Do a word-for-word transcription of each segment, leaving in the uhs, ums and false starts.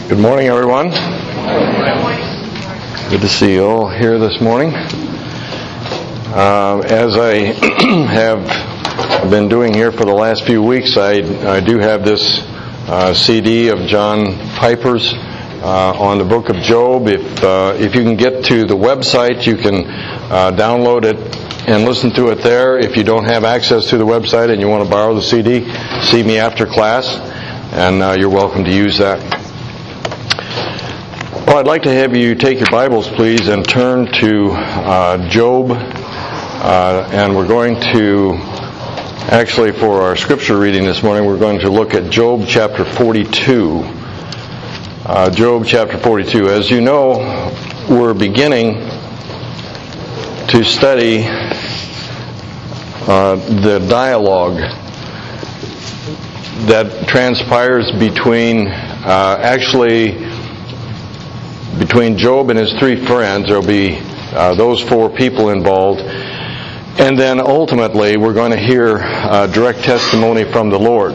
Good morning, everyone. Good to see you all here this morning. Uh, as I have been doing here for the last few weeks, I, I do have this uh, C D of John Piper's uh, on the book of Job. If uh, if you can get to the website, you can uh, download it and listen to it there. If you don't have access to the website and you want to borrow the C D, see me after class, and uh, you're welcome to use that. Well, I'd like to have you take your Bibles, please, and turn to uh, Job, uh, and we're going to, actually for our scripture reading this morning, we're going to look at Job chapter forty-two. Uh, Job chapter forty-two. As you know, we're beginning to study uh, the dialogue that transpires between, uh, actually, between Job and his three friends. There will be uh, those four people involved. And then ultimately we're going to hear uh, direct testimony from the Lord.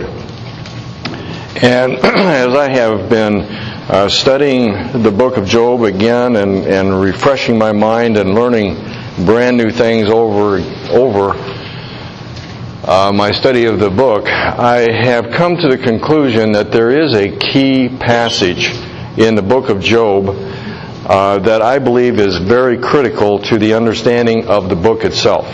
And as I have been uh, studying the book of Job again and, and refreshing my mind and learning brand new things over over uh, my study of the book, I have come to the conclusion that there is a key passage in the book of Job Uh, that I believe is very critical to the understanding of the book itself.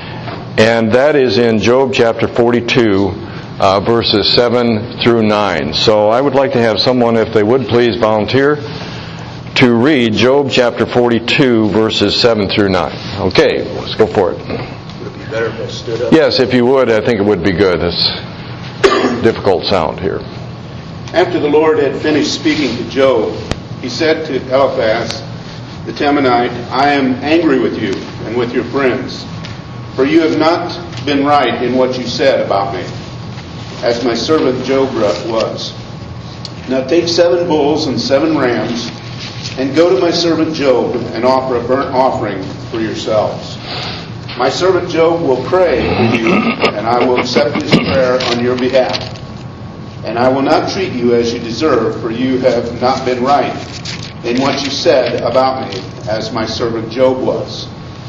And that is in Job chapter forty-two, uh, verses seven through nine. So I would like to have someone, if they would please volunteer, to read Job chapter forty-two, verses seven through nine. Okay, let's go for it. Would it be better if I stood up? Yes, if you would, I think it would be good. It's difficult sound here. After the Lord had finished speaking to Job, he said to Eliphaz the Temanite, I am angry with you and with your friends, for you have not been right in what you said about me, as my servant Job was. Now take seven bulls and seven rams, and go to my servant Job and offer a burnt offering for yourselves. My servant Job will pray for you, and I will accept his prayer on your behalf. And I will not treat you as you deserve, for you have not been right in what you said about me, as my servant Job was.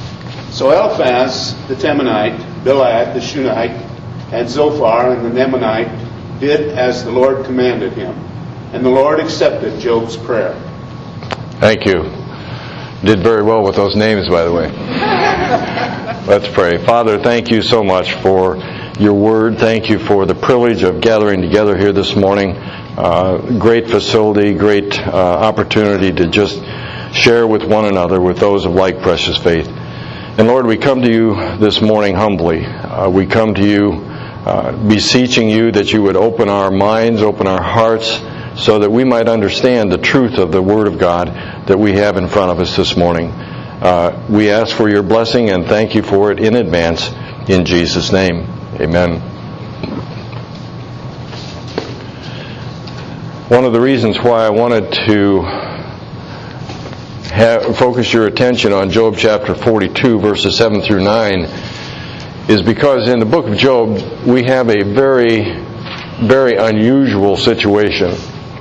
So Eliphaz the Temanite, Bildad the Shunammite, and Zophar and the Nemanite did as the Lord commanded him. And the Lord accepted Job's prayer. Thank you. Did very well with those names, by the way. Let's pray. Father, thank you so much for your word. Thank you for the privilege of gathering together here this morning. Uh, great facility, great uh, opportunity to just share with one another, with those of like precious faith. And Lord, we come to you this morning humbly. Uh, we come to you uh, beseeching you that you would open our minds, open our hearts, so that we might understand the truth of the Word of God that we have in front of us this morning. Uh, we ask for your blessing and thank you for it in advance, in Jesus' name. Amen. One of the reasons why I wanted to have, focus your attention on Job chapter forty-two, verses seven through nine, is because in the book of Job we have a very, very unusual situation.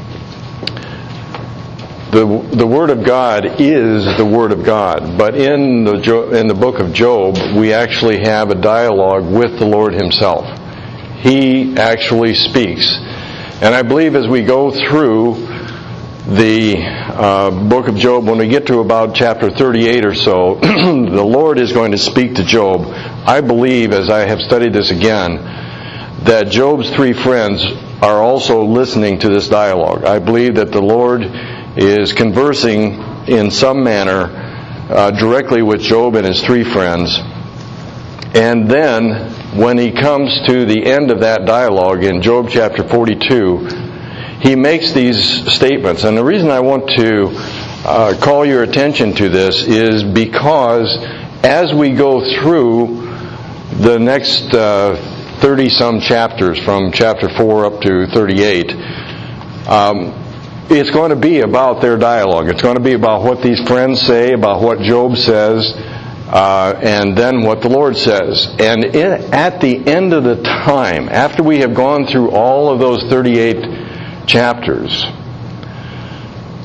The the Word of God is the Word of God, but in the in the book of Job we actually have a dialogue with the Lord Himself. He actually speaks, and I believe as we go through the uh, book of Job, when we get to about chapter thirty-eight or so, the Lord is going to speak to Job. I believe, as I have studied this again, that Job's three friends are also listening to this dialogue. I believe that the Lord is conversing in some manner uh, directly with Job and his three friends. And then, when he comes to the end of that dialogue in Job chapter forty-two, he makes these statements. And the reason I want to uh, call your attention to this is because as we go through the next uh, thirty-some chapters, from chapter four up to thirty-eight, um, it's going to be about their dialogue. It's going to be about what these friends say, about what Job says, uh, and then what the Lord says. And in, at the end of the time, after we have gone through all of those thirty-eight chapters,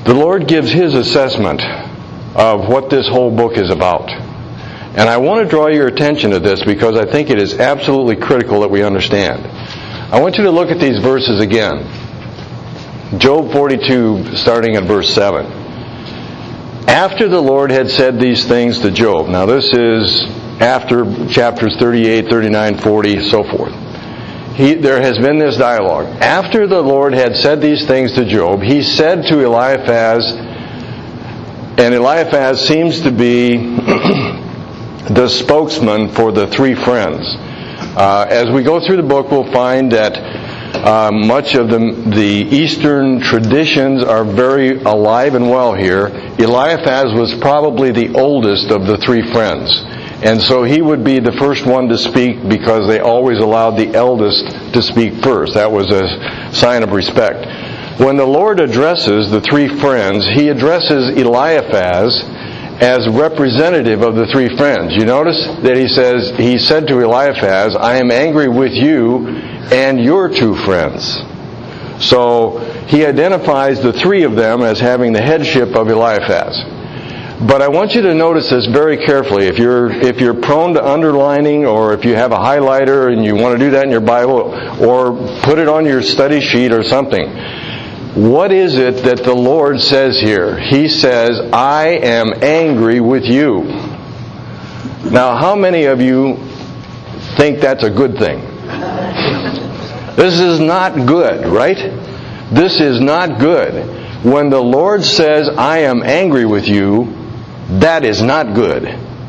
the Lord gives His assessment of what this whole book is about. And I want to draw your attention to this because I think it is absolutely critical that we understand. I want you to look at these verses again. Job forty-two, starting at verse seven. After the Lord had said these things to Job. Now this is after chapters thirty-eight, thirty-nine, forty, so forth. He, there has been this dialogue. After the Lord had said these things to Job, He said to Eliphaz, and Eliphaz seems to be the spokesman for the three friends. Uh, as we go through the book, we'll find that uh, much of the, the Eastern traditions are very alive and well here. Eliphaz was probably the oldest of the three friends. And so he would be the first one to speak because they always allowed the eldest to speak first. That was a sign of respect. When the Lord addresses the three friends, He addresses Eliphaz as representative of the three friends. You notice that He says, He said to Eliphaz, I am angry with you and your two friends. So He identifies the three of them as having the headship of Eliphaz. But I want you to notice this very carefully. If you're if you're prone to underlining, or if you have a highlighter and you want to do that in your Bible, or put it on your study sheet or something, what is it that the Lord says here? He says, I am angry with you. Now, how many of you think that's a good thing? This is not good, right? This is not good. When the Lord says, I am angry with you, that is not good.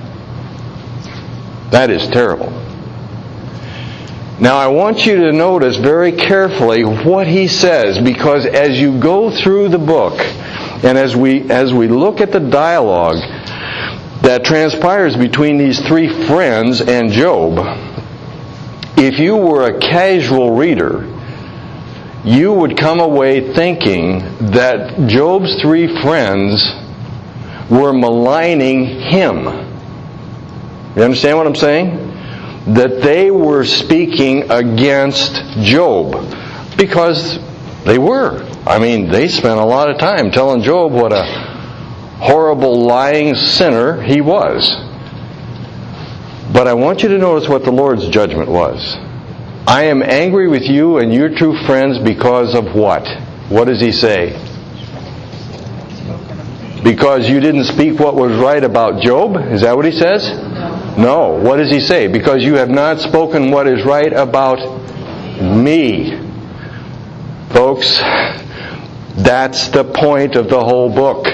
That is terrible. Now I want you to notice very carefully what He says, because as you go through the book, and as we as we look at the dialogue that transpires between these three friends and Job, if you were a casual reader, you would come away thinking that Job's three friends were maligning him. You understand what I'm saying? That they were speaking against Job. Because they were. I mean, they spent a lot of time telling Job what a horrible, lying sinner he was. But I want you to notice what the Lord's judgment was. I am angry with you and your two friends because of what? What does He say? Because you didn't speak what was right about Job? Is that what He says? No. What does He say? Because you have not spoken what is right about me. Folks, that's the point of the whole book.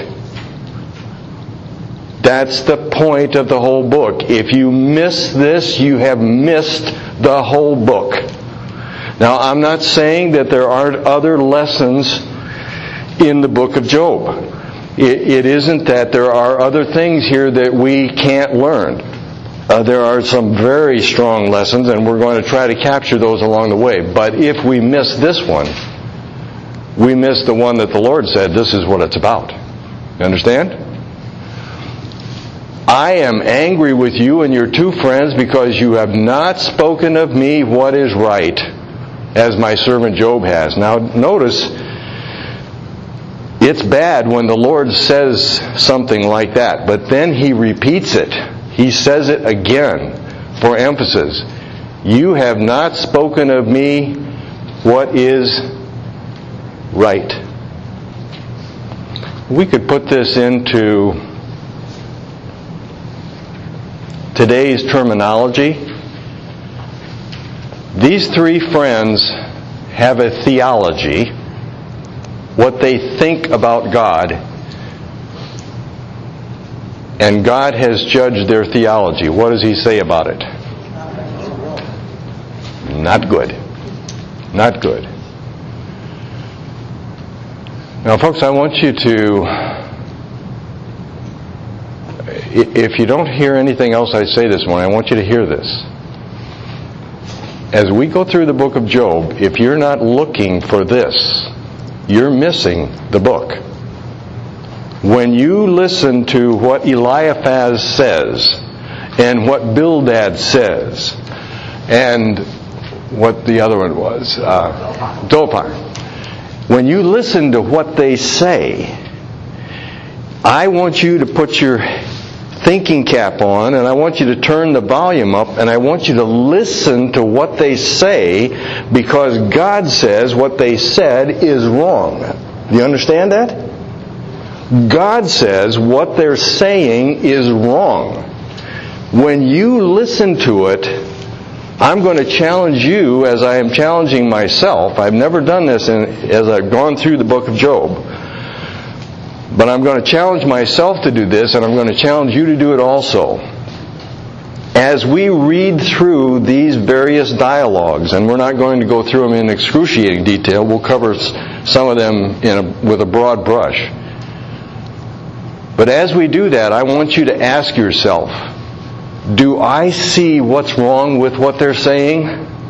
That's the point of the whole book. If you miss this, you have missed the whole book. Now, I'm not saying that there aren't other lessons in the book of Job. It, it isn't that there are other things here that we can't learn. Uh, there are some very strong lessons, and we're going to try to capture those along the way. But if we miss this one, we miss the one that the Lord said, this is what it's about. You understand? I am angry with you and your two friends because you have not spoken of me what is right, as my servant Job has. Now notice, it's bad when the Lord says something like that, but then He repeats it. He says it again for emphasis. You have not spoken of me what is right. We could put this into today's terminology. These three friends have a theology, what they think about God, and God has judged their theology. What does He say about it? Not good. Not good. Now, folks, I want you to, if you don't hear anything else I say this morning, I want you to hear this. As we go through the book of Job, if you're not looking for this, you're missing the book. When you listen to what Eliphaz says, and what Bildad says, and what the other one was, uh, Zophar. When you listen to what they say, I want you to put your thinking cap on, and I want you to turn the volume up, and I want you to listen to what they say, because God says what they said is wrong. Do you understand that? God says what they're saying is wrong. When you listen to it, I'm going to challenge you as I am challenging myself. I've never done this in, as I've gone through the book of Job. But I'm going to challenge myself to do this, and I'm going to challenge you to do it also. As we read through these various dialogues, and we're not going to go through them in excruciating detail, we'll cover some of them in a, with a broad brush. But as we do that, I want you to ask yourself, do I see what's wrong with what they're saying?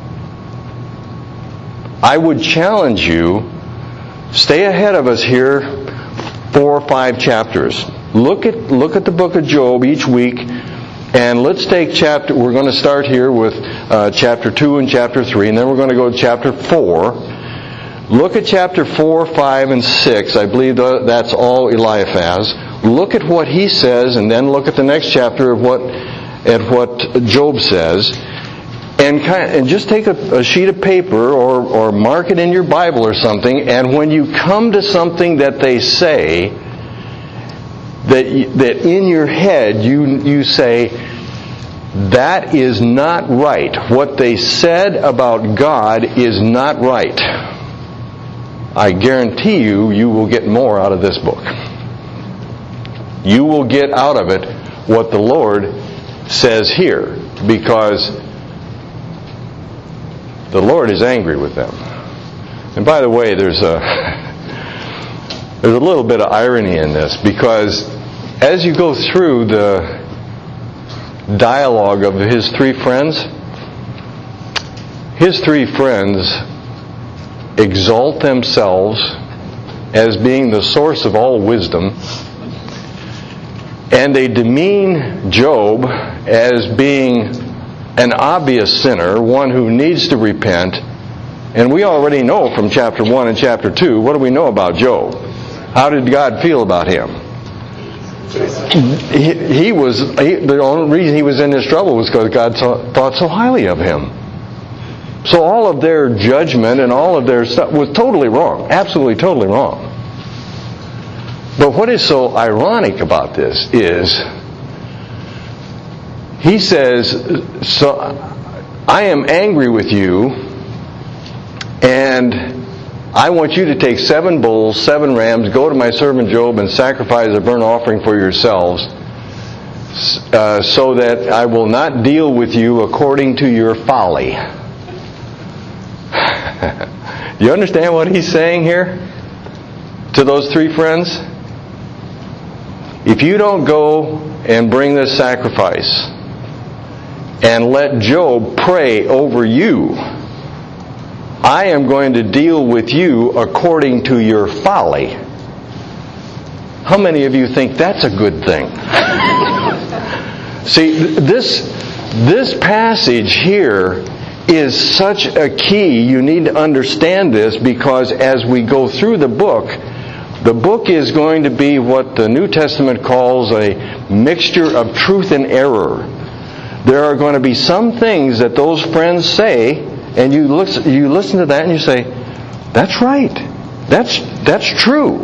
I would challenge you, stay ahead of us here four or five chapters. Look at look at the book of Job each week, and let's take chapter, we're going to start here with uh, chapter two and chapter three, and then we're going to go to chapter four. Look at chapter four, five, and six. I believe that's all Eliphaz. Look at what he says, and then look at the next chapter of what at what Job says, and kind of, and just take a, a sheet of paper or or mark it in your Bible or something. And when you come to something that they say, that that in your head you you say, that is not right. What they said about God is not right. I guarantee you, you will get more out of this book. You will get out of it what the Lord says here, because the Lord is angry with them. And by the way, there's a there's a little bit of irony in this, because as you go through the dialogue of his three friends, his three friends exalt themselves as being the source of all wisdom, and they demean Job as being an obvious sinner, one who needs to repent. And we already know from chapter one and chapter two, what do we know about Job? How did God feel about him? He, he was he, the only reason he was in this trouble was because God saw, thought so highly of him. So all of their judgment and all of their stuff was totally wrong, absolutely totally wrong. But what is so ironic about this is, he says, so I am angry with you, and I want you to take seven bulls, seven rams, go to my servant Job and sacrifice a burnt offering for yourselves, uh, so that I will not deal with you according to your folly. You understand what he's saying here to those three friends? If you don't go and bring this sacrifice and let Job pray over you, I am going to deal with you according to your folly. How many of you think that's a good thing? See, this this passage here is such a key. You need to understand this, because as we go through the book, the book is going to be what the New Testament calls a mixture of truth and error. There are going to be some things that those friends say, and you listen, you listen to that and you say, that's right. That's that's true.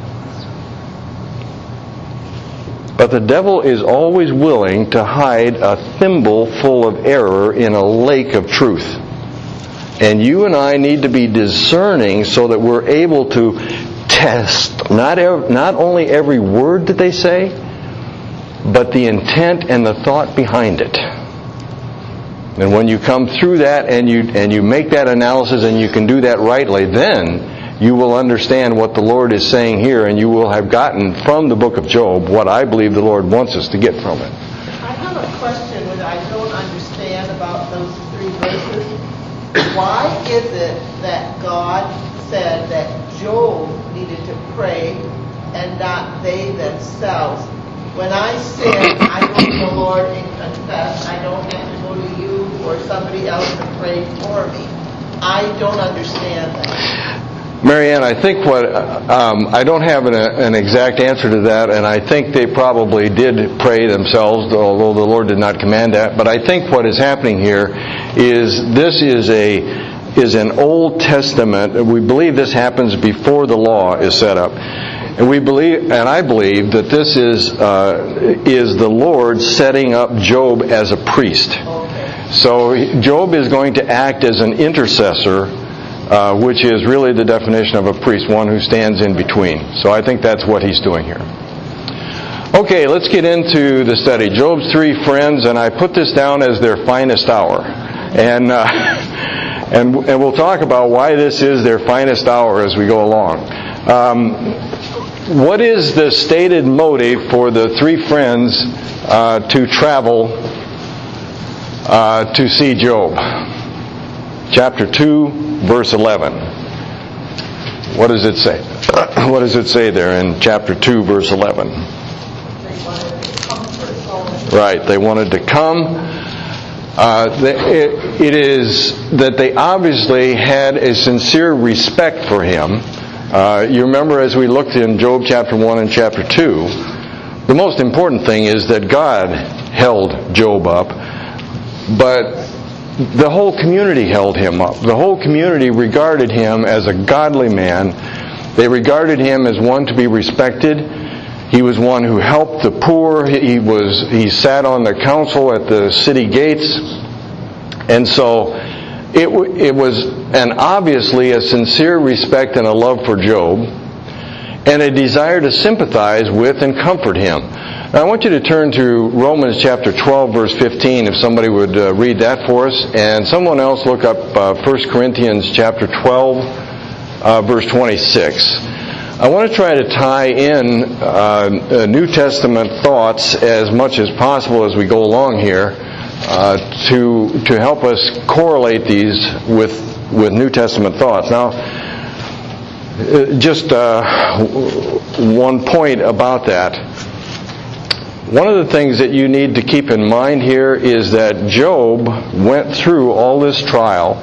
But the devil is always willing to hide a thimble full of error in a lake of truth. And you and I need to be discerning so that we're able to test not ev- not only every word that they say, but the intent and the thought behind it. And when you come through that and you and you make that analysis and you can do that rightly, then you will understand what the Lord is saying here, and you will have gotten from the book of Job what I believe the Lord wants us to get from it. I have a question that I don't understand about those three verses. Why is it that God said that Job needed to pray and not they themselves? When I sin, I go to the Lord and confess. I don't have to go to you or somebody else to pray for me. I don't understand that. Marianne, I think what, um, I don't have an, an exact answer to that, and I think they probably did pray themselves, although the Lord did not command that. But I think what is happening here is this is a is an Old Testament. We believe this happens before the law is set up. And we believe, and I believe, that this is uh, is the Lord setting up Job as a priest. So Job is going to act as an intercessor, uh, which is really the definition of a priest, one who stands in between. So I think that's what he's doing here. Okay, let's get into the study. Job's three friends, and I put this down as their finest hour. And uh, and and we'll talk about why this is their finest hour as we go along. Um, What is the stated motive for the three friends uh, to travel uh, to see Job? Chapter two, verse eleven. What does it say? What does it say there in chapter two, verse eleven? Right, they wanted to come. Uh, it, it is that they obviously had a sincere respect for him. Uh, you remember as we looked in Job chapter one and chapter two, the most important thing is that God held Job up, but the whole community held him up. The whole community regarded him as a godly man. They regarded him as one to be respected. He was one who helped the poor. He was he sat on the council at the city gates. And so It, it was an obviously a sincere respect and a love for Job, and a desire to sympathize with and comfort him. Now, I want you to turn to Romans chapter twelve, verse fifteen, if somebody would uh, read that for us, and someone else look up uh, First Corinthians chapter twelve, uh, verse twenty-six. I want to try to tie in uh, New Testament thoughts as much as possible as we go along here. Uh, to to help us correlate these with with New Testament thoughts. Now, just uh, one point about that. One of the things that you need to keep in mind here is that Job went through all this trial,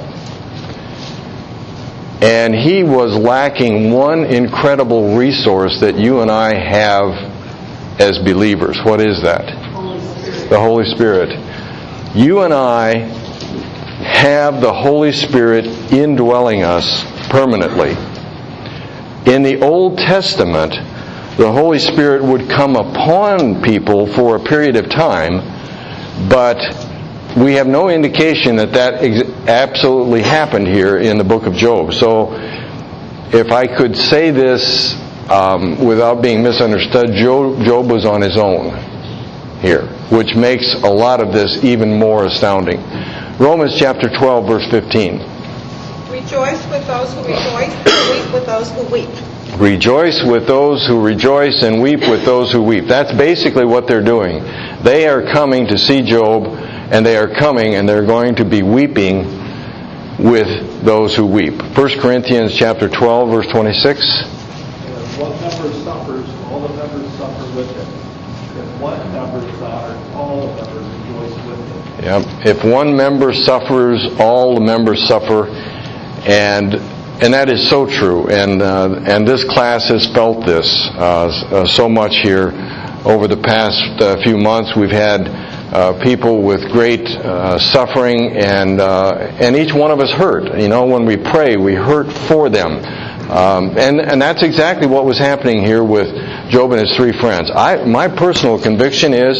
and he was lacking one incredible resource that you and I have as believers. What is that? Holy Spirit. The Holy Spirit. You and I have the Holy Spirit indwelling us permanently. In the Old Testament, the Holy Spirit would come upon people for a period of time, but we have no indication that that ex- absolutely happened here in the book of Job. So, if I could say this um, without being misunderstood, Job, Job was on his own here, which makes a lot of this even more astounding. Romans chapter twelve, verse fifteen. Rejoice with those who rejoice, and weep with those who weep. Rejoice with those who rejoice, and weep with those who weep. That's basically what they're doing. They are coming to see Job, and they are coming, and they're going to be weeping with those who weep. First Corinthians chapter twelve, verse twenty-six. What member suffers, all the members suffer with him. If one member suffers, all the members rejoice with him. Yep. If one member suffers, all the members suffer, and and that is so true. And uh, and this class has felt this uh, uh, so much here over the past uh, few months. We've had uh, people with great uh, suffering, and uh, and each one of us hurt. You know, when we pray, we hurt for them. Um, and, and that's exactly what was happening here with Job and his three friends. I, my personal conviction is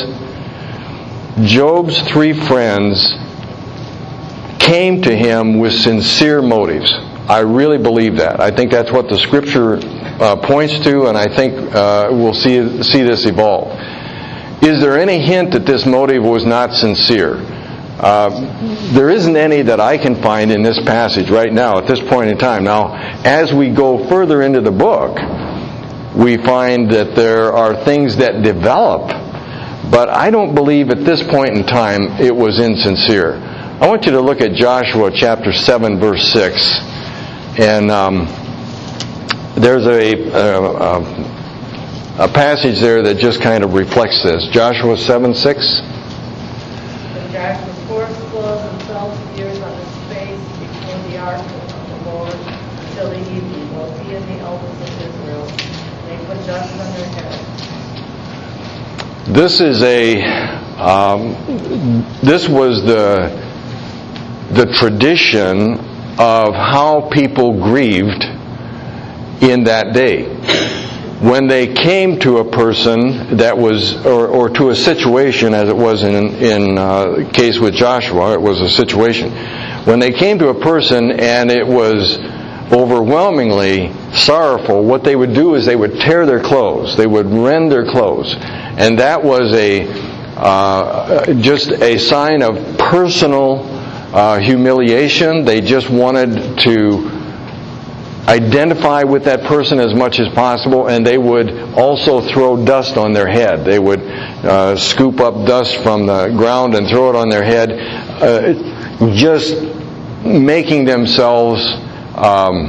Job's three friends came to him with sincere motives. I really believe that. I think that's what the Scripture uh, points to, and I think uh, we'll see see this evolve. Is there any hint that this motive was not sincere? Uh, there isn't any that I can find in this passage right now at this point in time. Now, as we go further into the book, we find that there are things that develop, but I don't believe at this point in time it was insincere. I want you to look at Joshua chapter seven, verse six, and um, there's a, a, a passage there that just kind of reflects this. Joshua seven, six. Joshua fourscore himself years on his face before the ark of the Lord until he people, he and the elders of Israel. They put dust on their heads. This is a, um, this was the, the tradition of how people grieved in that day. When they came to a person that was, or, or to a situation, as it was in in uh, case with Joshua, it was a situation. When they came to a person and it was overwhelmingly sorrowful, what they would do is they would tear their clothes. They would rend their clothes. And that was a uh, just a sign of personal uh, humiliation. They just wanted to identify with that person as much as possible, and they would also throw dust on their head. They would uh, scoop up dust from the ground and throw it on their head, uh, just making themselves um,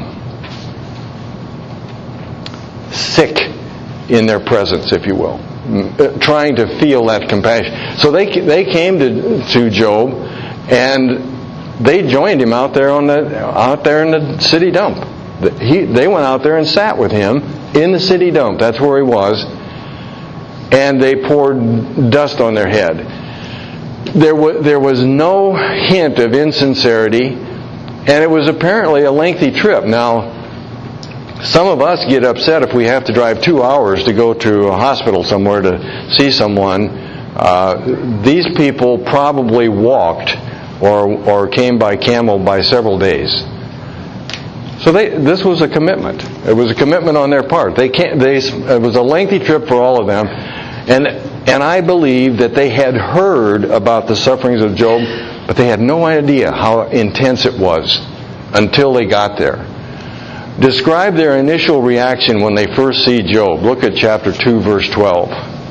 sick in their presence, if you will, trying to feel that compassion. So they they came to to Job, and they joined him out there on the out there in the city dump. He, they went out there and sat with him in the city dump. That's where he was. And they poured dust on their head. There was, there was no hint of insincerity, and it was apparently a lengthy trip. Now, some of us get upset if we have to drive two hours to go to a hospital somewhere to see someone. Uh, these people probably walked or, or came by camel by several days. So they, this was a commitment. It was a commitment on their part. They can't, they, it was a lengthy trip for all of them. And, and I believe that they had heard about the sufferings of Job, but they had no idea how intense it was until they got there. Describe their initial reaction when they first see Job. Look at chapter two, verse twelve.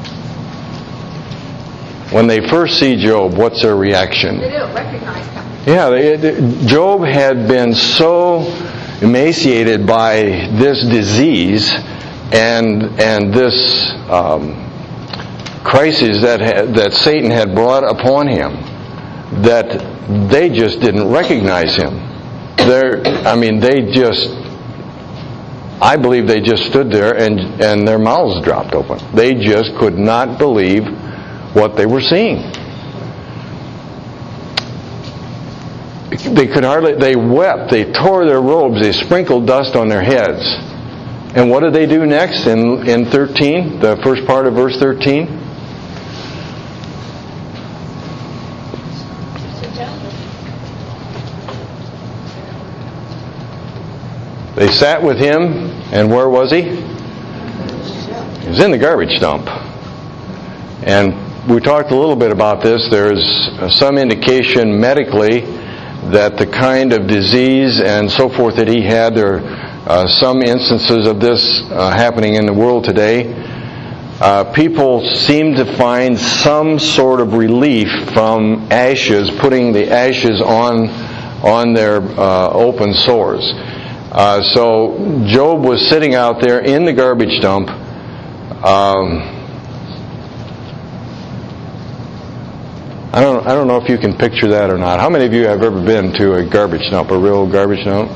When they first see Job, what's their reaction? They don't recognize him. Yeah, they, Job had been so emaciated by this disease and and this um, crisis that had, that Satan had brought upon him, that they just didn't recognize him. They're, I mean, they just, I believe they just stood there and and their mouths dropped open. They just could not believe what they were seeing. They could hardly, they wept, they tore their robes, they sprinkled dust on their heads. And what did they do next in, in thirteen, the first part of verse thirteen? They sat with him, and where was he? He was in the garbage dump. And we talked a little bit about this. There's some indication medically that the kind of disease and so forth that he had, there are uh, some instances of this uh, happening in the world today. Uh, people seem to find some sort of relief from ashes, putting the ashes on on their uh, open sores. Uh, so Job was sitting out there in the garbage dump. Um, I don't. I don't know if you can picture that or not. How many of you have ever been to a garbage dump, a real garbage dump?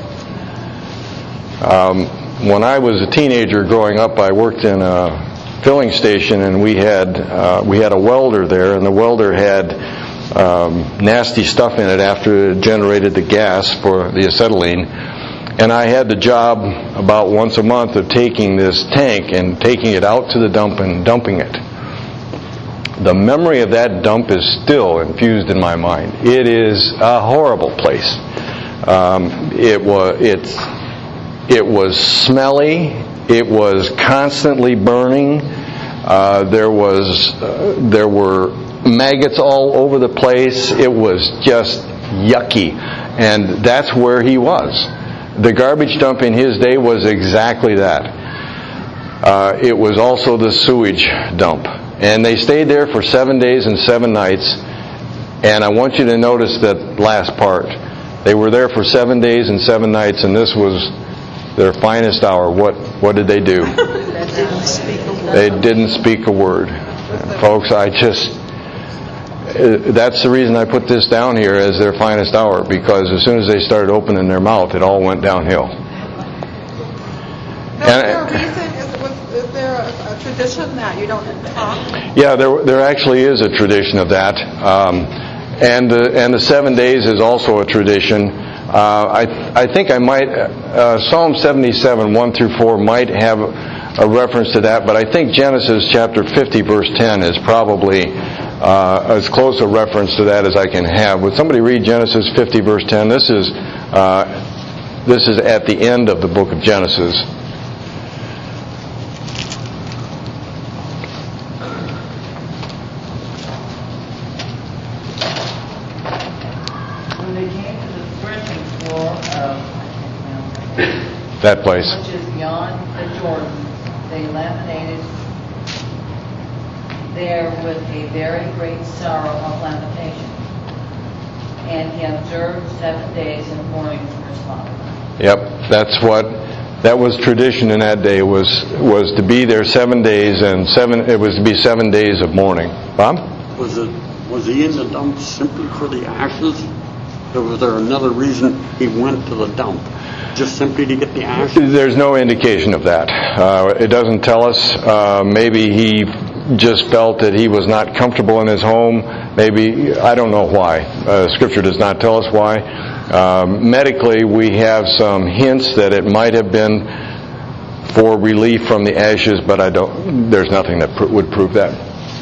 Um, when I was a teenager growing up, I worked in a filling station, and we had uh, we had a welder there, and the welder had um, nasty stuff in it after it generated the gas for the acetylene. And I had the job about once a month of taking this tank and taking it out to the dump and dumping it. The memory of that dump is still infused in my mind. It is a horrible place. Um, it was it's it was smelly. It was constantly burning. Uh, there was uh, there were maggots all over the place. It was just yucky, and that's where he was. The garbage dump in his day was exactly that. Uh, it was also the sewage dump. And they stayed there for seven days and seven nights. And I want you to notice that last part. They were there for seven days and seven nights, and this was their finest hour. What what did they do? They didn't speak a word. And folks, I just... That's the reason I put this down here as their finest hour, because as soon as they started opening their mouth, it all went downhill. Now, is there a reason? Is, was, is there a, a tradition that you don't talk? Yeah, there there actually is a tradition of that, um, and the and the seven days is also a tradition. Uh, I I think I might uh, Psalm seventy-seven one through four might have a reference to that, but I think Genesis chapter fifty verse ten is probably uh, as close a reference to that as I can have. Would somebody read Genesis fifty verse ten? This is uh, this is at the end of the book of Genesis. When they came to the threshing floor of That place. which is beyond the Jordan, they laminated there with a very great sorrow of lamentation. And he observed seven days in mourning for his father. Yep, that's what that was tradition in that day was was to be there seven days and seven. It was to be seven days of mourning. Bob? Was it was he in the dump simply for the ashes, or was there another reason he went to the dump? Just simply to get the ashes? There's no indication of that. Uh, it doesn't tell us. Uh, maybe he just felt that he was not comfortable in his home. Maybe, I don't know why. Uh, Scripture does not tell us why. Um, medically, we have some hints that it might have been for relief from the ashes, but I don't. There's nothing that pr- would prove that.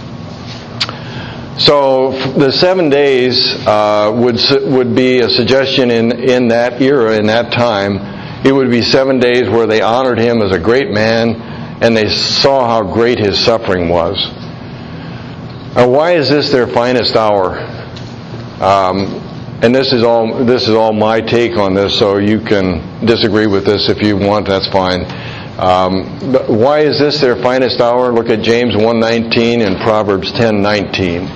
So the seven days uh, would would be a suggestion in, in that era, in that time. It would be seven days where they honored him as a great man, and they saw how great his suffering was. Now, why is this their finest hour? Um, and this is all this is all my take on this. So you can disagree with this if you want. That's fine. Um, but why is this their finest hour? Look at James one nineteen and Proverbs ten nineteen.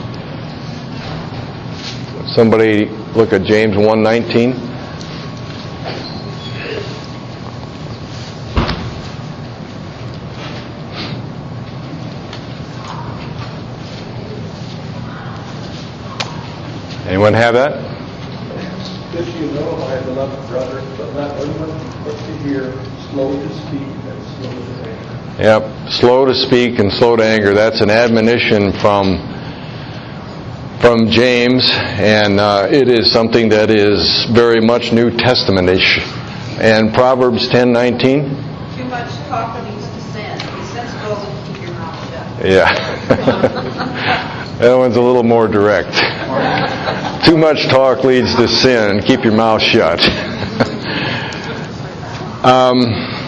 Somebody look at James one nineteen. Anyone have that? This you know, my beloved brother, but let everyone quick to hear, slow to speak, and slow to anger. Yep, slow to speak and slow to anger. That's an admonition from from James, and uh, it is something that is very much New Testament-ish. And Proverbs ten nineteen. Too much talk leads to sin. Be sensible and keep your mouth shut. Yeah. That one's a little more direct. Too much talk leads to sin. Keep your mouth shut. um,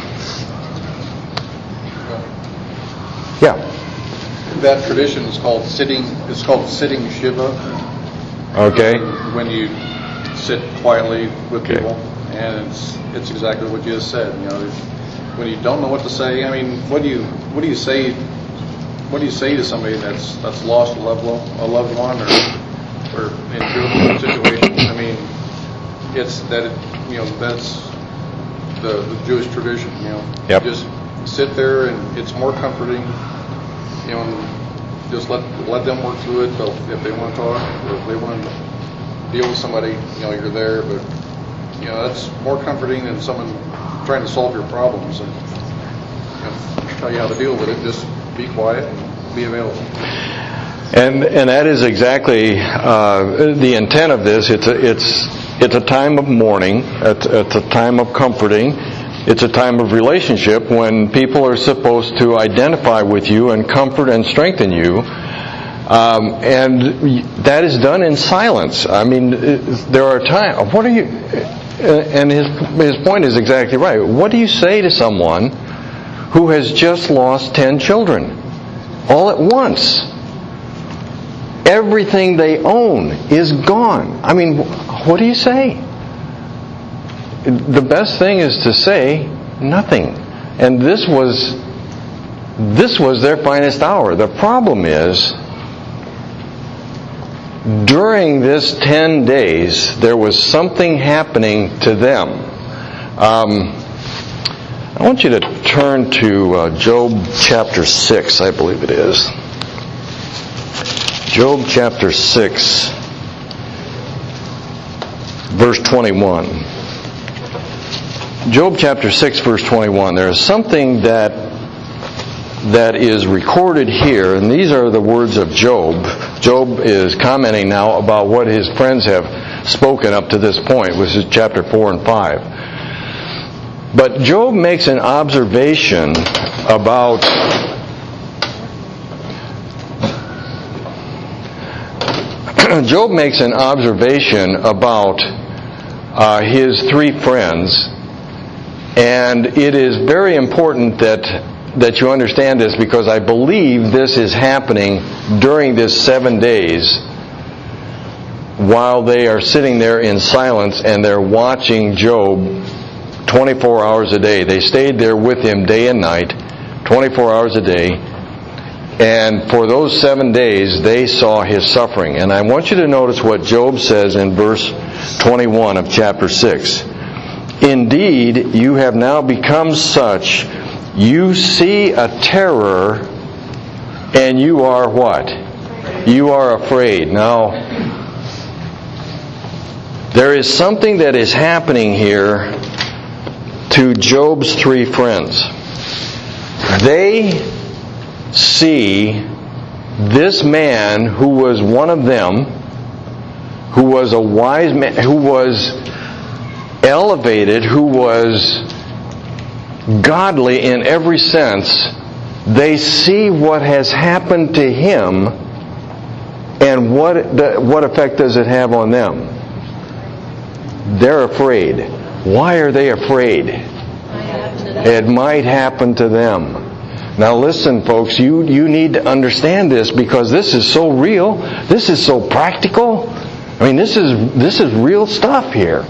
yeah. That tradition is called sitting. It's called sitting Shiva. Okay. When you sit quietly with Okay. people, and it's it's exactly what you just said. You know, when you don't know what to say. I mean, what do you what do you say? What do you say to somebody that's that's lost a loved one, a loved one, or or in a situation? I mean, it's that it, you know that's the, the Jewish tradition. You know, Yep. You just sit there, and it's more comforting. You know, and just let let them work through it. So if they want to talk, or if they want to deal with somebody, you know, you're there. But you know, that's more comforting than someone trying to solve your problems and you know, tell you how to deal with it. Just be quiet and be available. And and that is exactly uh, the intent of this. It's a, it's it's a time of mourning. It's, it's a time of comforting. It's a time of relationship when people are supposed to identify with you and comfort and strengthen you. Um, and that is done in silence. I mean, there are times. What are you? And his his point is exactly right. What do you say to someone who has just lost ten children all at once? Everything they own is gone. I mean, what do you say? The best thing is to say nothing. And this was this was their finest hour. The problem is, during this ten days, there was something happening to them. Um, I want you to turn to uh, Job chapter six, I believe it is. Job chapter six, verse twenty-one. Job chapter six, verse twenty-one, there is something that that is recorded here, and these are the words of Job. Job is commenting now about what his friends have spoken up to this point, which is chapter four and five. But Job makes an observation about Job makes an observation about uh, his three friends, and it is very important that that you understand this, because I believe this is happening during this seven days while they are sitting there in silence and they're watching Job twenty-four hours a day. They stayed there with him day and night, twenty-four hours a day. And for those seven days, they saw his suffering. And I want you to notice what Job says in verse twenty-one of chapter six. Indeed, you have now become such, you see a terror, and you are what? You are afraid. Now, there is something that is happening here to Job's three friends. They see this man who was one of them, who was a wise man, who was elevated, who was godly in every sense. They see what has happened to him, and what what effect does it have on them? They're afraid. Why are they afraid? It might happen to them. Now listen, folks, you, you need to understand this, because this is so real. This is so practical. I mean, this is this is real stuff here.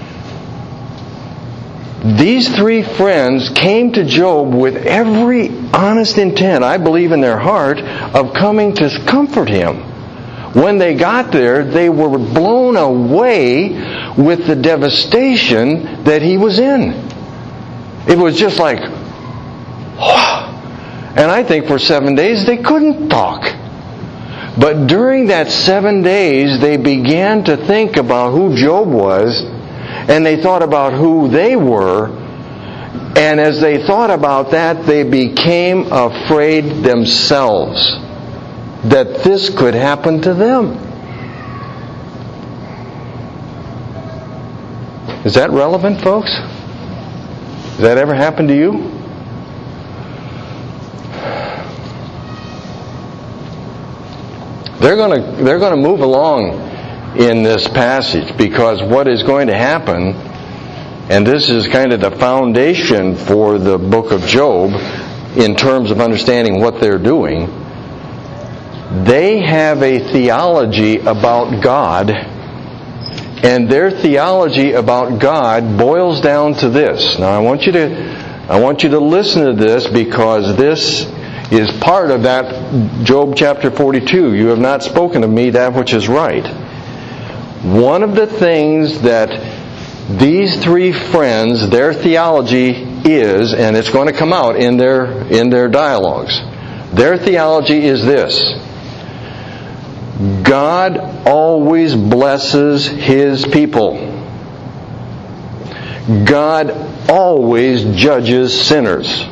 These three friends came to Job with every honest intent, I believe in their heart, of coming to comfort him. When they got there, they were blown away with the devastation that he was in. It was just like, wow. And I think for seven days they couldn't talk. But during that seven days, they began to think about who Job was, and they thought about who they were. And as they thought about that, they became afraid themselves that this could happen to them. Is that relevant, folks? Has that ever happened to you? They're going to they're going to move along in this passage, because what is going to happen, and this is kind of the foundation for the book of Job in terms of understanding what they're doing, they have a theology about God, and their theology about God boils down to this. Now I want you to I want you to listen to this, because this is part of that Job chapter forty-two. You have not spoken of me that which is right. One of the things that these three friends, their theology is, and it's going to come out in their in their dialogues, their theology is this: God always blesses His people. God always judges sinners.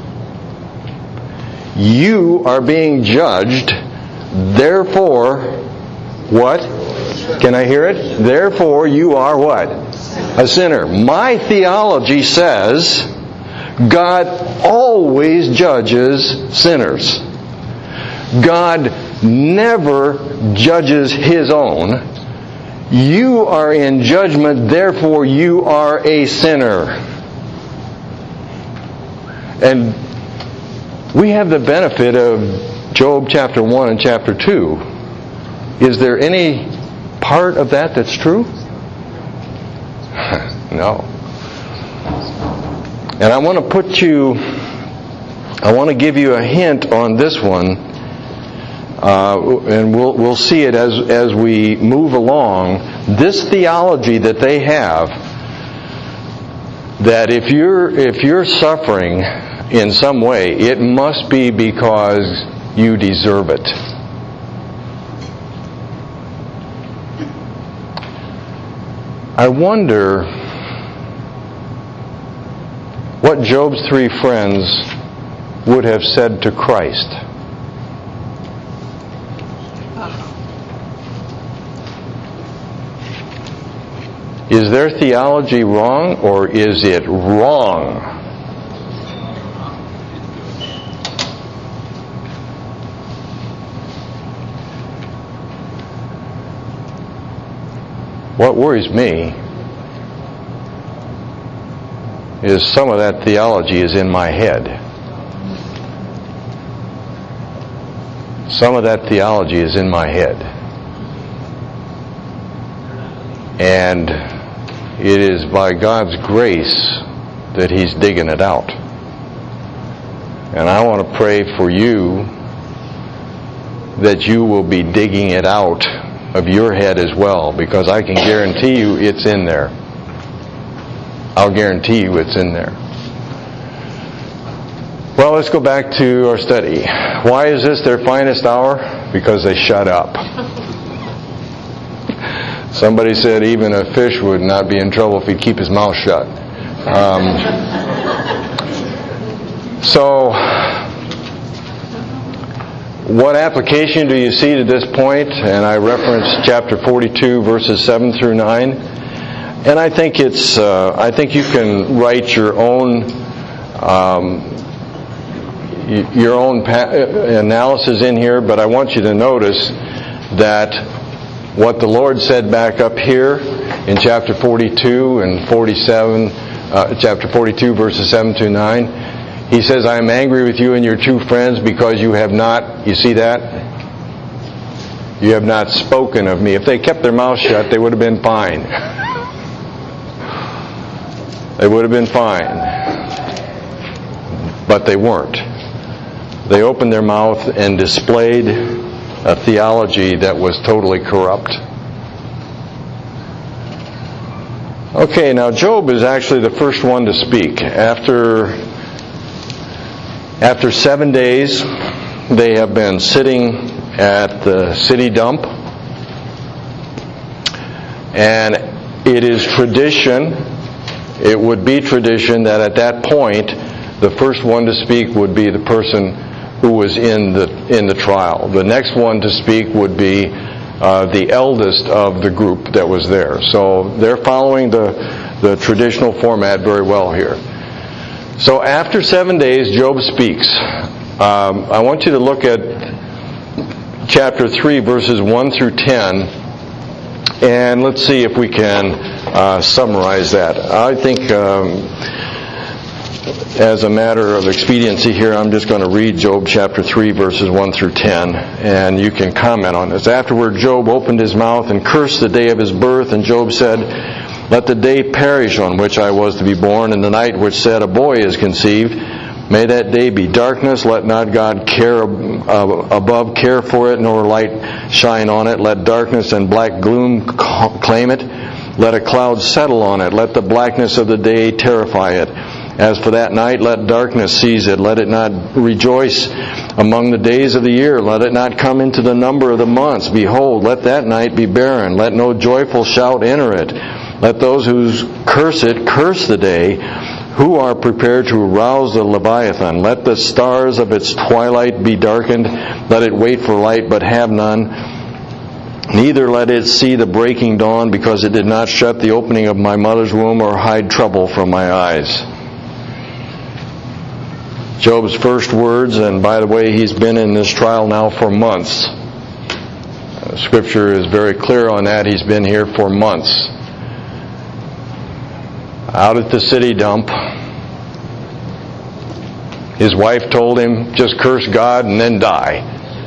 You are being judged, therefore, what? Can I hear it? Therefore, you are what? A sinner. My theology says God always judges sinners. God never judges His own. You are in judgment, therefore you are a sinner. And we have the benefit of Job chapter one and chapter two. Is there any part of that that's true? No. And I want to put you, I want to give you a hint on this one, uh, and we'll we'll see it as as we move along. This theology that they have, that if you're if you're suffering in some way, it must be because you deserve it. I wonder what Job's three friends would have said to Christ. Is their theology wrong, or is it wrong? What worries me is some of that theology is in my head. Some of that theology is in my head. And it is by God's grace that He's digging it out. And I want to pray for you that you will be digging it out of your head as well, because I can guarantee you it's in there. I'll guarantee you it's in there. Well, let's go back to our study. Why is this their finest hour? Because they shut up. Somebody said even a fish would not be in trouble if he'd keep his mouth shut. Um, so, what application do you see to this point? And I referenced chapter forty-two, verses seven through nine. And I think it's. Uh, I think you can write your own, um, your own pa- analysis in here. But I want you to notice that what the Lord said back up here in chapter forty-two and forty-seven, uh, chapter forty-two, verses seven through nine, He says, "I am angry with you and your two friends because you have not," you see that? "You have not spoken of me." If they kept their mouth shut, they would have been fine. They would have been fine. But they weren't. They opened their mouth and displayed a theology that was totally corrupt. Okay, now Job is actually the first one to speak. After, after seven days, they have been sitting at the city dump. And it is tradition, it would be tradition that at that point, the first one to speak would be the person who was in the in the trial. The next one to speak would be uh, the eldest of the group that was there. So they're following the the traditional format very well here. So after seven days, Job speaks. Um, I want you to look at chapter three, verses one through ten, and let's see if we can uh, summarize that. I think. Um, As a matter of expediency here, I'm just going to read Job chapter three, verses one through ten, and you can comment on this. "Afterward Job opened his mouth and cursed the day of his birth, and Job said, 'Let the day perish on which I was to be born, and the night which said, a boy is conceived. May that day be darkness. Let not God care above care for it, nor light shine on it. Let darkness and black gloom claim it. Let a cloud settle on it. Let the blackness of the day terrify it. As for that night, let darkness seize it. Let it not rejoice among the days of the year. Let it not come into the number of the months. Behold, let that night be barren. Let no joyful shout enter it. Let those who curse it curse the day, who are prepared to arouse the Leviathan. Let the stars of its twilight be darkened. Let it wait for light, but have none. Neither let it see the breaking dawn, because it did not shut the opening of my mother's womb, or hide trouble from my eyes." Job's first words, and by the way, he's been in this trial now for months. Scripture is very clear on that. He's been here for months. Out at the city dump, his wife told him, just curse God and then die.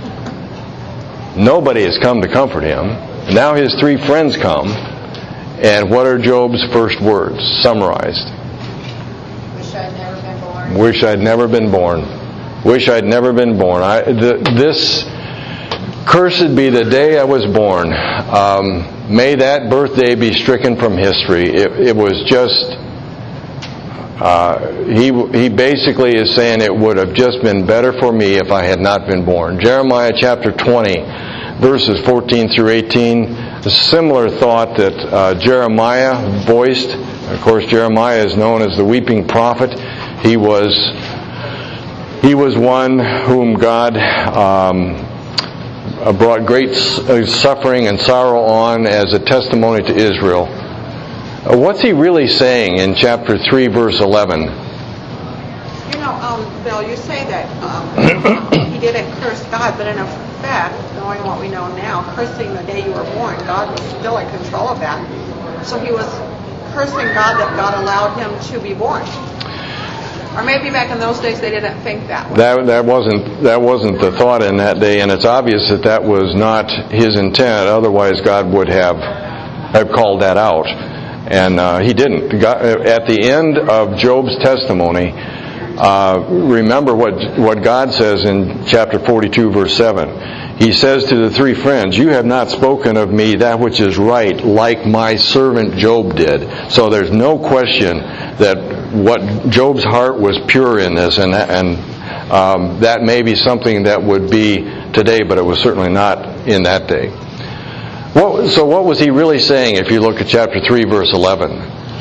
Nobody has come to comfort him. Now his three friends come, and what are Job's first words? Summarized. Wish I'd never been born. Wish I'd never been born. Wish I'd never been born. I, the, this, cursed be the day I was born. Um, may that birthday be stricken from history. It, it was just, uh, he, he basically is saying it would have just been better for me if I had not been born. Jeremiah chapter twenty, verses fourteen through eighteen, a similar thought that uh, Jeremiah voiced. Of course, Jeremiah is known as the weeping prophet. He was he was one whom God um, brought great suffering and sorrow on as a testimony to Israel. What's he really saying in chapter three, verse eleven? You know, um, Bill, you say that um, he didn't curse God, but in effect, knowing what we know now, cursing the day you were born, God was still in control of that. So he was cursing God that God allowed him to be born. Or maybe back in those days they didn't think that way. That that wasn't that wasn't the thought in that day, and it's obvious that that was not his intent. Otherwise, God would have have called that out, and uh, he didn't. God, at the end of Job's testimony, uh, remember what what God says in chapter forty-two, verse seven. He says to the three friends, "You have not spoken of me that which is right, like my servant Job did." So there's no question that what Job's heart was pure in this, and and um, that may be something that would be today, but it was certainly not in that day. What, so what was he really saying if you look at chapter three, verse eleven?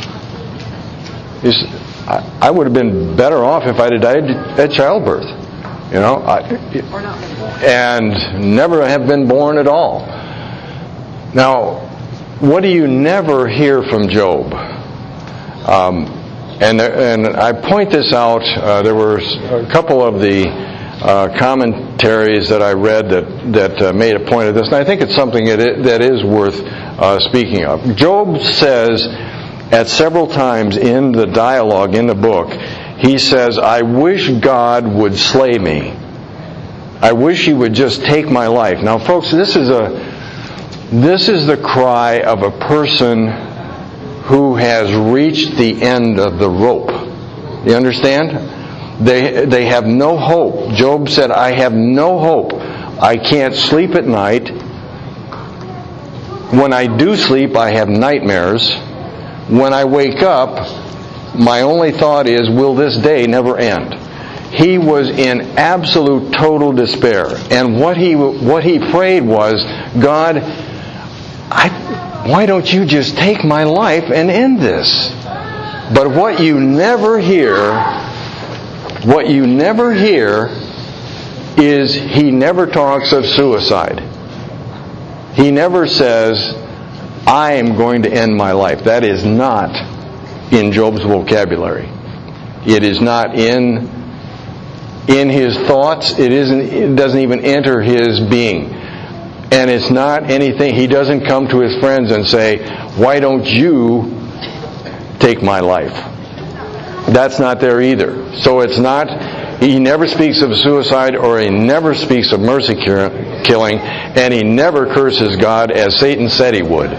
He's, I, I would have been better off if I'd have died at childbirth. You know, I, Or not been born. and never have been born at all. Now, what do you never hear from Job? Um, and and I point this out. Uh, there were a couple of the uh, commentaries that I read that that uh, made a point of this, and I think it's something that it, that is worth uh, speaking of. Job says at several times in the dialogue in the book, he says, "I wish God would slay me. I wish He would just take my life." Now, folks, this is a this is the cry of a person who has reached the end of the rope. You understand? They they have no hope. Job said, "I have no hope. I can't sleep at night. When I do sleep, I have nightmares. When I wake up, my only thought is, will this day never end?" He was in absolute total despair. And what he what he prayed was, "God, I, why don't you just take my life and end this?" But what you never hear, what you never hear is he never talks of suicide. He never says, "I am going to end my life." That is not in Job's vocabulary. It is not in in his thoughts. It isn't. It doesn't even enter his being, and it's not anything. He doesn't come to his friends and say, "Why don't you take my life?" That's not there either. So it's not. He never speaks of suicide, or he never speaks of mercy killing, and he never curses God as Satan said he would.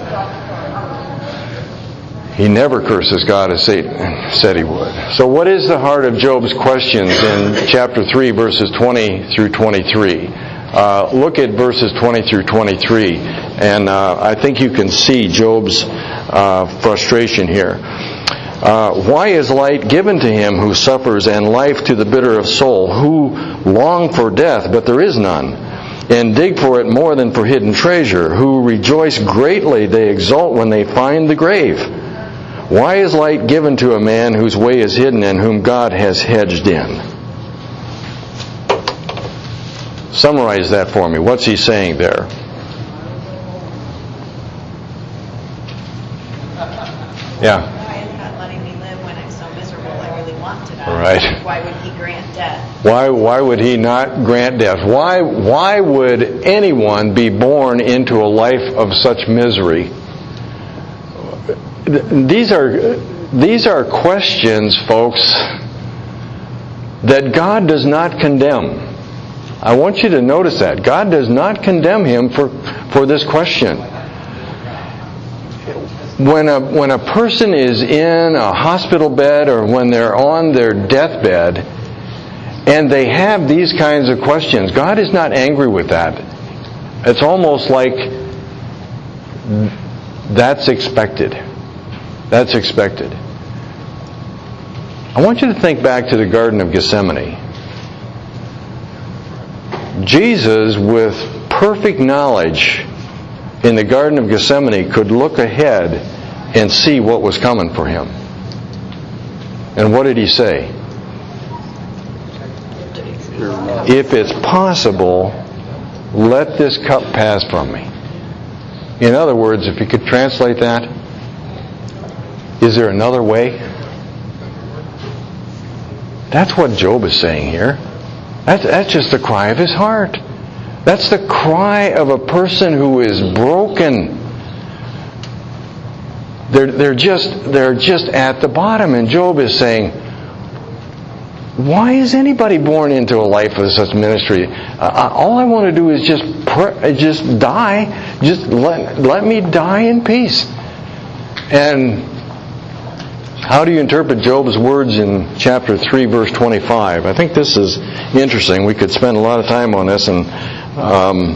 He never curses God as Satan said he would. So what is the heart of Job's questions in chapter three, verses twenty through twenty-three? Uh, look at verses twenty through twenty-three, and uh, I think you can see Job's uh, frustration here. Uh, why is light given to him who suffers, and life to the bitter of soul, who long for death, but there is none, and dig for it more than for hidden treasure, who rejoice greatly, they exult when they find the grave? Why is light given to a man whose way is hidden and whom God has hedged in? Summarize that for me. What's he saying there? Yeah. Why is God letting me live when I'm so miserable? I really want to die. Right. Why would He grant death? Why why would he not grant death? Why why would anyone be born into a life of such misery? These are these are questions, folks, that God does not condemn. I want you to notice that. God does not condemn him for, for this question. When a when a person is in a hospital bed, or when they're on their deathbed and they have these kinds of questions, God is not angry with that. It's almost like that's expected. That's expected. I want you to think back to the Garden of Gethsemane. Jesus, with perfect knowledge in the Garden of Gethsemane, could look ahead and see what was coming for him. And what did he say? if it's possible, let this cup pass from me. In other words, if you could translate that, is there another way? That's what Job is saying here. That's, that's just the cry of his heart. That's the cry of a person who is broken. They're, they're, just, they're just at the bottom. And Job is saying, why is anybody born into a life of such ministry? Uh, all I want to do is just pr- just die. Just let, let me die in peace. And how do you interpret Job's words in chapter three, verse twenty-five? I think this is interesting. We could spend a lot of time on this, and um,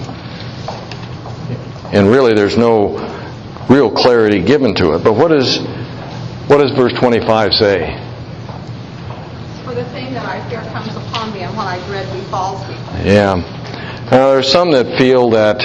and really there's no real clarity given to it. But what is what does verse twenty-five say? For the thing that I fear comes upon me, and what I dread befalls me. Yeah. Now there's some that feel that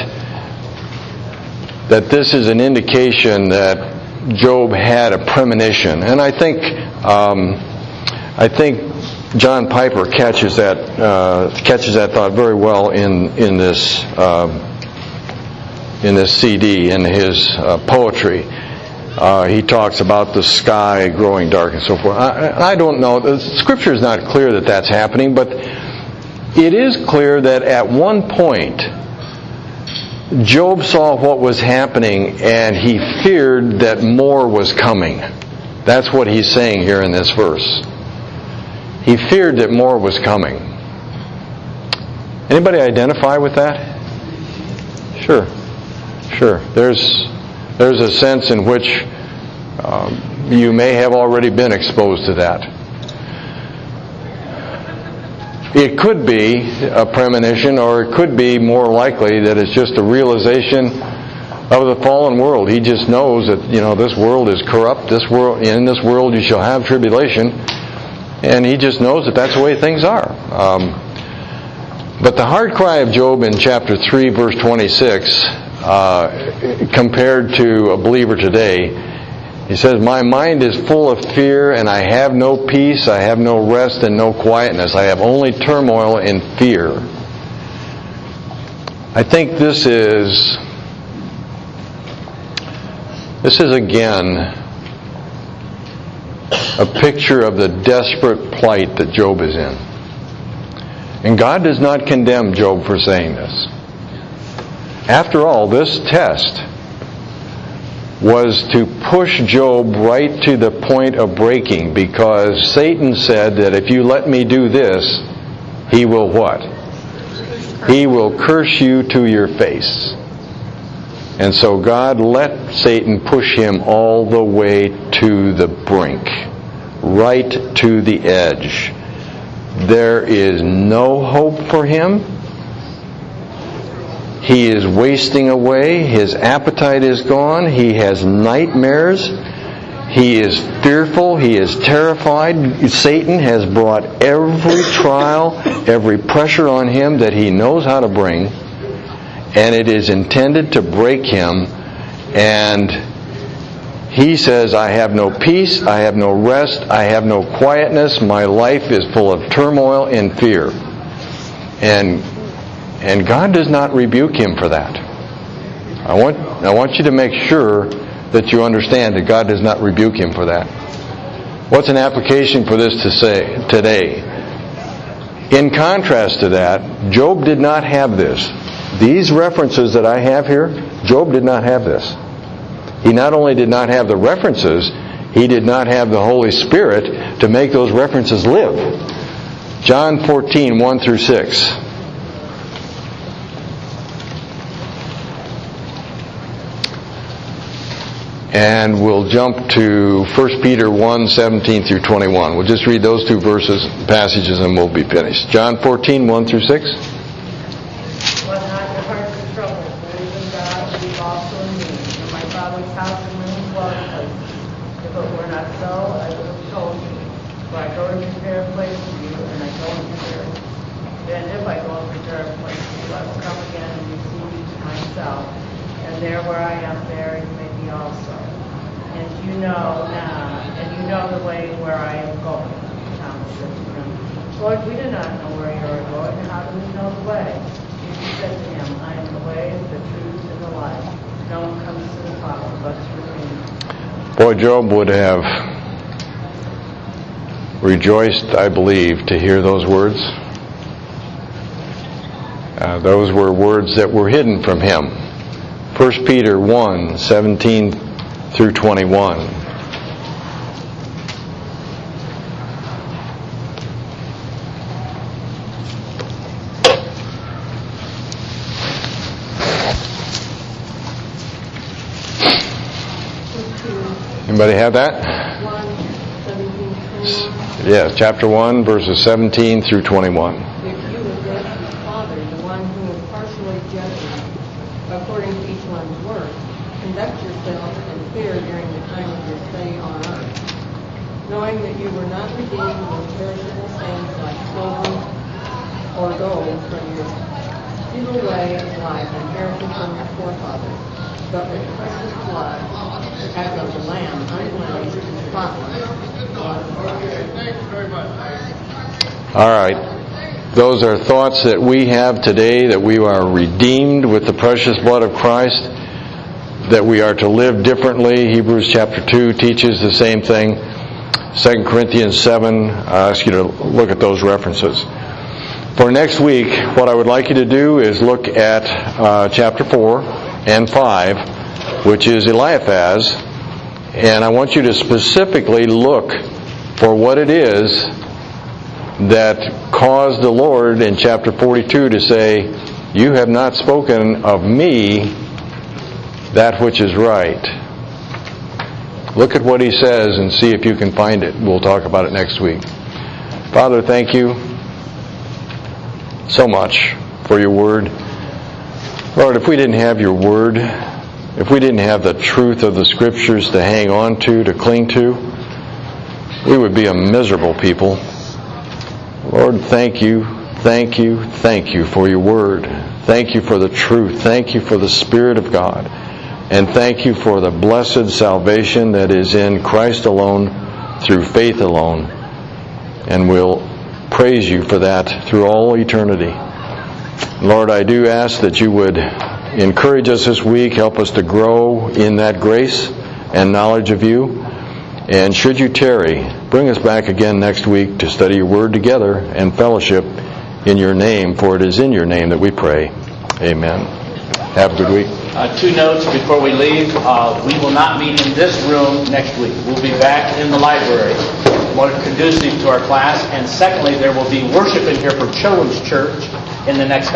that this is an indication that Job had a premonition, and I think um, I think John Piper catches that uh, catches that thought very well in in this uh, in this C D, in his uh, poetry. Uh, he talks about the sky growing dark and so forth. I, I don't know. The Scripture is not clear that that's happening, but it is clear that at one point Job saw what was happening and he feared that more was coming. That's what he's saying here in this verse. He feared that more was coming. Anybody identify with that? Sure. Sure. There's there's a sense in which um, you may have already been exposed to that. It could be a premonition, or it could be more likely that it's just a realization of the fallen world. He just knows that, you know, this world is corrupt. This world, in this world you shall have tribulation, and he just knows that that's the way things are. Um, but the heart cry of Job in chapter three, verse twenty-six, uh, compared to a believer today, he says, my mind is full of fear, and I have no peace, I have no rest and no quietness. I have only turmoil and fear. I think this is, this is again a picture of the desperate plight that Job is in. And God does not condemn Job for saying this. After all, this test was to push Job right to the point of breaking, because Satan said that if you let me do this, he will what? He will curse you to your face. And so God let Satan push him all the way to the brink, right to the edge. There is no hope for him. He is wasting away. His appetite is gone. He has nightmares. He is fearful. He is terrified. Satan has brought every trial, every pressure on him that he knows how to bring, and it is intended to break him. And he says, I have no peace, I have no rest, I have no quietness, my life is full of turmoil and fear. And And God does not rebuke him for that. I want I want you to make sure that you understand that God does not rebuke him for that. What's an application for this to say today? In contrast to that, Job did not have this. These references that I have here, Job did not have this. He not only did not have the references, he did not have the Holy Spirit to make those references live. John fourteen, one through six. And we'll jump to First Peter one, seventeen through twenty-one. We'll just read those two verses, passages, and we'll be finished. John fourteen, one through six. Let not your hearts be troubled. Believe in God, believe also in me. In my Father's house are many dwelling places. If it were not so, I would have told you. For I go to prepare a place for you, and I go and prepare. Then if I go and prepare a place for you, I will come again and receive you to myself. And there where I am, there you may be also. And you know now, and you know the way where I am going. Thomas said to him, Lord, we do not know where you are going, and how do we know the way? Jesus said to him, I am the way, the truth, and the life. No one comes to the Father but through me. Boy, Job would have rejoiced, I believe, to hear those words. Uh, those were words that were hidden from him. First Peter one, seventeen through twenty-one. Anybody have that? one, seventeen, twenty-one. Yes, chapter one, verses seventeen through twenty-one. If you would judge his Father, the one who impartially judges according to each one's work, conduct yourselves in fear during the time of your stay on earth, knowing that you were not redeemed with perishable things like silver or gold from your evil way of life inherited from your forefathers, but with precious blood, as of the Lamb, unblemished and spotless. All right. Those are thoughts that we have today, that we are redeemed with the precious blood of Christ, that we are to live differently. Hebrews chapter two teaches the same thing. Second Corinthians seven, I ask you to look at those references. For next week, what I would like you to do is look at uh, chapter four and five, which is Eliphaz, and I want you to specifically look for what it is that caused the Lord in chapter forty-two to say, you have not spoken of me that which is right. Look at what he says and see if you can find it. We'll talk about it next week. Father, thank you so much for your word. Lord, if we didn't have your word, if we didn't have the truth of the Scriptures to hang on to, to cling to, we would be a miserable people. Lord, thank you, thank you, thank you for your word. Thank you for the truth. Thank you for the Spirit of God. And thank you for the blessed salvation that is in Christ alone, through faith alone. And we'll praise you for that through all eternity. Lord, I do ask that you would encourage us this week, help us to grow in that grace and knowledge of you. And should you tarry, bring us back again next week to study your word together and fellowship in your name, for it is in your name that we pray. Amen. Have a good week. Uh, two notes before we leave. Uh, we will not meet in this room next week. We'll be back in the library, more conducive to our class. And secondly, there will be worship in here for Children's Church in the next